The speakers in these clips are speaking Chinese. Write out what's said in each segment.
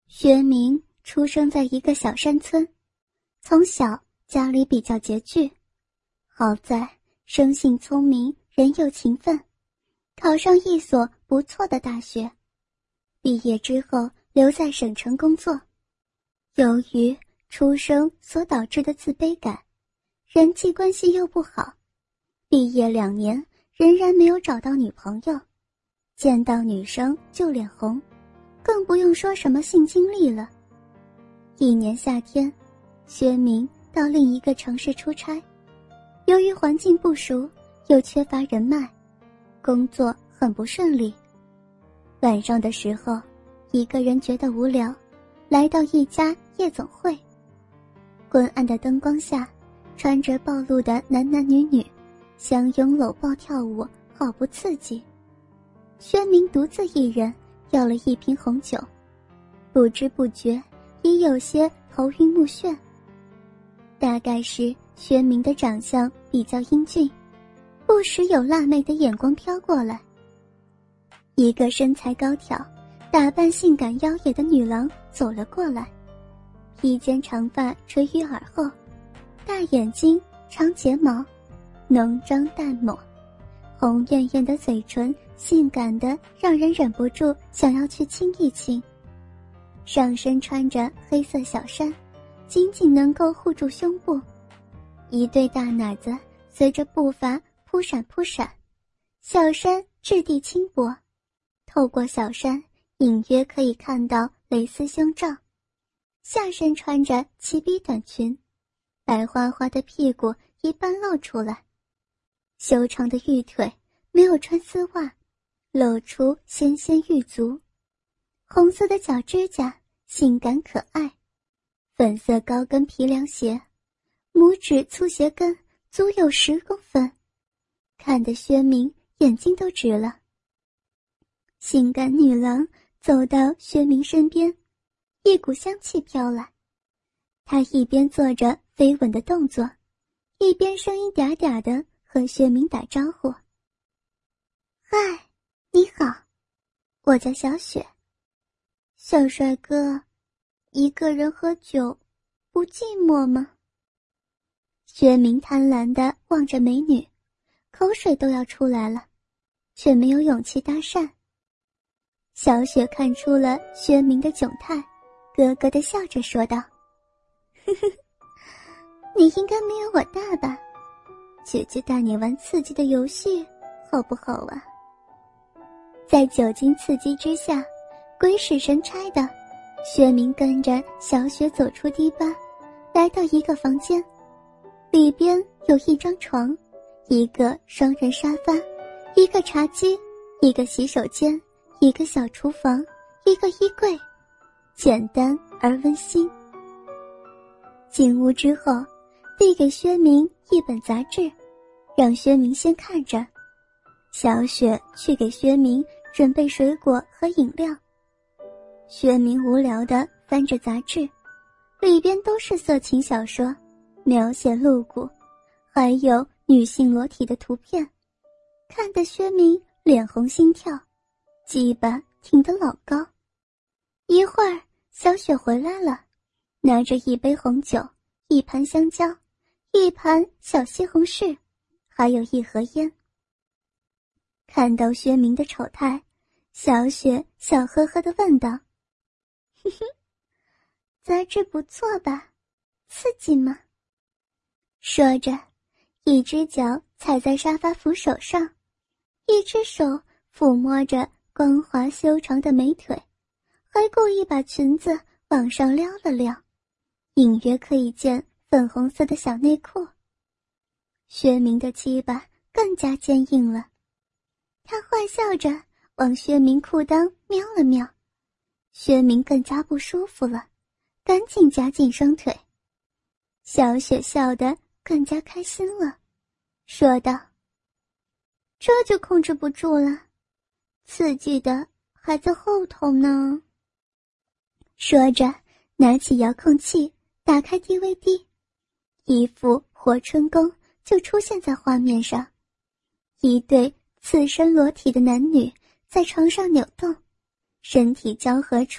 薛明出生在一个小山村，从小家里比较拮据，好在生性聪明，人又勤奋，考上一所不错的大学。毕业之后留在省城工作。由于出生所导致的自卑感，人际关系又不好，毕业2年仍然没有找到女朋友，见到女生就脸红，更不用说什么性经历了。1年夏天，薛明到另一个城市出差，由于环境不熟，又缺乏人脉，工作很不顺利。晚上的时候，一个人觉得无聊，来到一家夜总会。昏暗的灯光下，穿着暴露的男女女相拥搂抱跳舞，好不刺激。薛明独自一人要了1瓶红酒，不知不觉已有些头晕目眩。大概是薛明的长相比较英俊，不时有辣妹的眼光飘过来。一个身材高挑、打扮性感妖冶的女郎走了过来，披肩长发垂于耳后，大眼睛，长睫毛，浓妆淡抹，红艳艳的嘴唇性感的让人忍不住想要去亲一亲。上身穿着黑色小衫，仅仅能够护住胸部，一对大奶子随着步伐扑闪扑闪，小衫质地轻薄，透过小衫隐约可以看到蕾丝胸罩，下身穿着齐臂短裙，白花花的屁股一半露出来，修长的玉腿没有穿丝袜，露出纤纤玉足，红色的脚指甲性感可爱，粉色高跟皮凉鞋，拇指粗鞋跟足有10公分，看得薛明眼睛都直了。性感女郎走到薛明身边，一股香气飘来，她一边做着飞吻的动作，一边声音嗲嗲地和薛明打招呼：嗨，你好，我叫小雪。小帅哥，一个人喝酒不寂寞吗？薛明贪婪地望着美女，口水都要出来了，却没有勇气搭讪。小雪看出了薛明的窘态，咯咯地笑着说道：呵呵，你应该没有我大吧？姐姐带你玩刺激的游戏，好不好啊？在酒精刺激之下，鬼使神差的，薛明跟着小雪走出堤坝，来到一个房间，里边有一张床，一个双人沙发，一个茶几，一个洗手间，一个小厨房，一个衣柜，简单而温馨。进屋之后，递给薛明一本杂志，让薛明先看着。小雪去给薛明准备水果和饮料。薛明无聊地翻着杂志，里边都是色情小说，描写露骨，还有女性裸体的图片，看得薛明脸红心跳，鸡巴挺得老高。一会儿小雪回来了，拿着一杯红酒，一盘香蕉，一盘小西红柿，还有一盒烟。看到薛明的丑态，小雪笑呵呵地问道：哼哼，杂志不错吧？刺激吗？说着，一只脚踩在沙发扶手上，一只手抚摸着光滑修长的美腿，还故意把裙子往上撩了撩，隐约可以见粉红色的小内裤。薛明的鸡巴更加坚硬了，他坏笑着往薛明裤裆瞄了瞄，薛明更加不舒服了，赶紧夹紧双腿。小雪笑得更加开心了，说道：这就控制不住了，刺激的还在后头呢。说着拿起遥控器打开 DVD， 一副活春宫就出现在画面上，一对赤身裸体的男女在床上扭动，身体交合处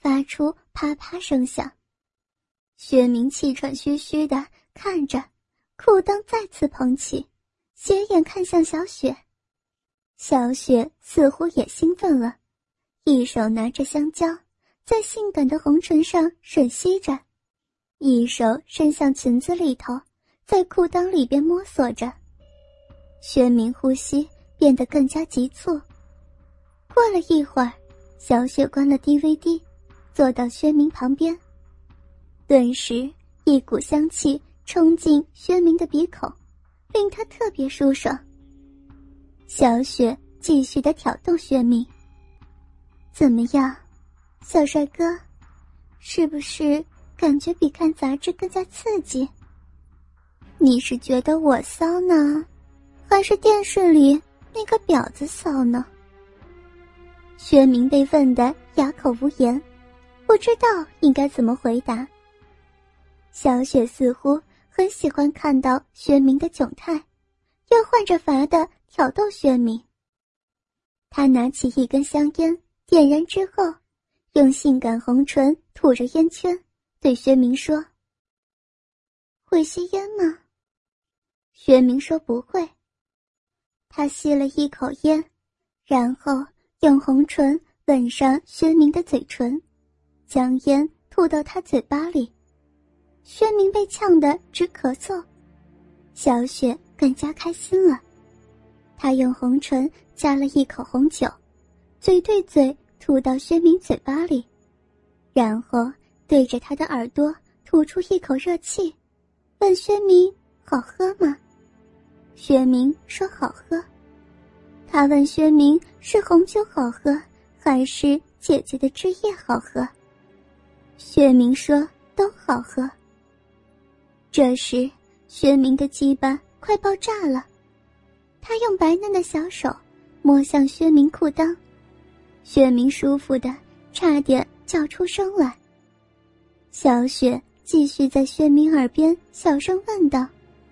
发出啪啪声响。薛明气喘吁吁地看着，裤裆再次捧起，斜眼看向小雪。小雪似乎也兴奋了，一手拿着香蕉，在性感的红唇上吮吸着，一手伸向裙子里头，在裤裆里边摸索着。薛明呼吸变得更加急促。过了一会儿，小雪关了 DVD， 坐到薛明旁边。顿时一股香气冲进薛明的鼻孔，令他特别舒爽。小雪继续地挑逗薛明：怎么样，小帅哥，是不是感觉比看杂志更加刺激？你是觉得我骚呢，还是电视里那个婊子骚呢？薛明被问得哑口无言，不知道应该怎么回答。小雪似乎很喜欢看到薛明的窘态，又换着法地挑逗薛明。他拿起一根香烟，点燃之后，用性感红唇吐着烟圈，对薛明说：会吸烟吗？薛明说不会。他吸了一口烟，然后用红唇吻上薛明的嘴唇，将烟吐到他嘴巴里。薛明被呛得直咳嗽，小雪更加开心了。她用红唇加了一口红酒，嘴对嘴吐到薛明嘴巴里，然后对着他的耳朵吐出一口热气，问薛明好喝吗？薛明说好喝。他问薛明是红酒好喝，还是姐姐的汁液好喝？薛明说都好喝。这时薛明的鸡巴快爆炸了，他用白嫩的小手摸向薛明裤裆，薛明舒服的差点叫出声来。小雪继续在薛明耳边小声问道：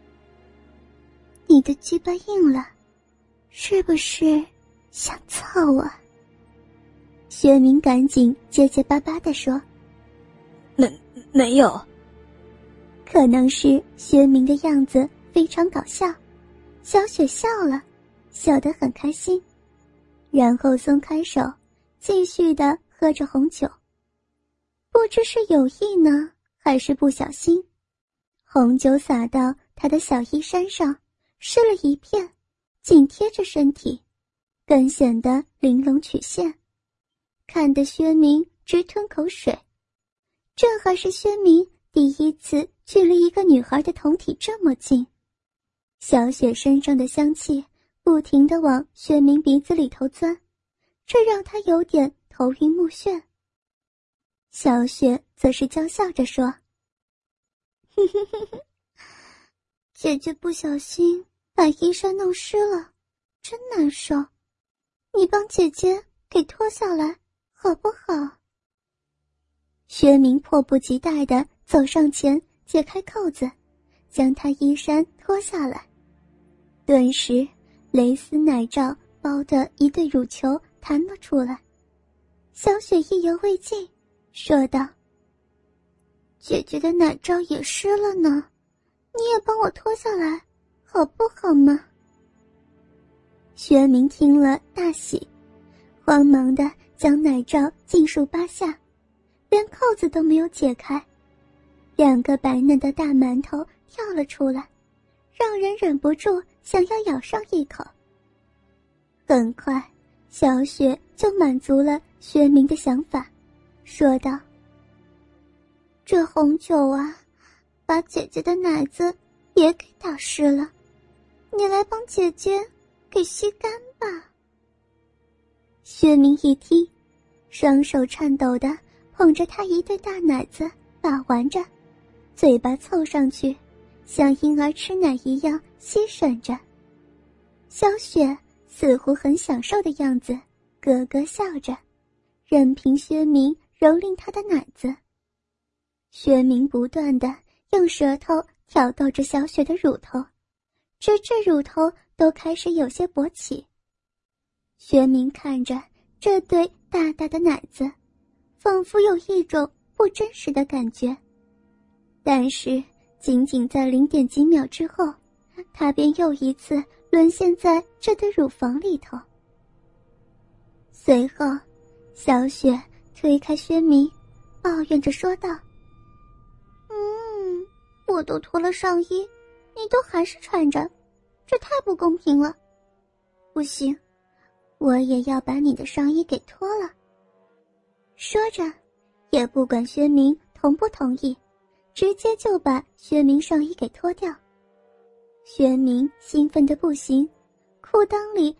你的鸡巴硬了，是不是想操我？薛明赶紧结结巴巴地说： 没有。 可能是薛明的样子非常搞笑，小雪笑了，笑得很开心，然后松开手，继续地喝着红酒。不知是有意呢，还是不小心，红酒洒到他的小衣衫上，湿了一片，紧贴着身体，更显得玲珑曲线，看得薛明直吞口水。这还是薛明第一次距离一个女孩的胴体这么近。小雪身上的香气不停地往薛明鼻子里头钻，这让他有点头晕目眩。小雪则是娇笑着说：姐姐不小心把衣衫弄湿了，真难受，你帮姐姐给脱下来好不好？薛明迫不及待地走上前，解开扣子，将她衣衫脱下来。顿时蕾丝奶罩包的一对乳球弹了出来。小雪意犹未尽，说道：姐姐的奶罩也湿了呢，你也帮我脱下来好不好嘛？薛明听了大喜，慌忙地将奶罩尽数扒下，连扣子都没有解开，两个白嫩的大馒头跳了出来，让人忍不住想要咬上一口。很快小雪就满足了薛明的想法，说道：这红酒啊，把姐姐的奶子也给打湿了，你来帮姐姐给吸干吧。薛明一听，双手颤抖地捧着她一对大奶子把玩着，嘴巴凑上去，像婴儿吃奶一样吸吮着。小雪似乎很享受的样子，咯咯笑着，任凭薛明蹂躏她的奶子。薛明不断地用舌头挑逗着小雪的乳头，直至乳头都开始有些勃起。薛明看着这对大大的奶子， 仿佛有一种不真实的感觉。但是仅仅在0.几秒之后，他便又一次沦陷在这对乳房里头。随后，小雪推开薛明，抱怨着说道：我都脱了上衣，你都还是穿着，这太不公平了。不行，我也要把你的上衣给脱了。说着，也不管薛明同不同意，直接就把薛明上衣给脱掉。薛明兴奋得不行，裤裆里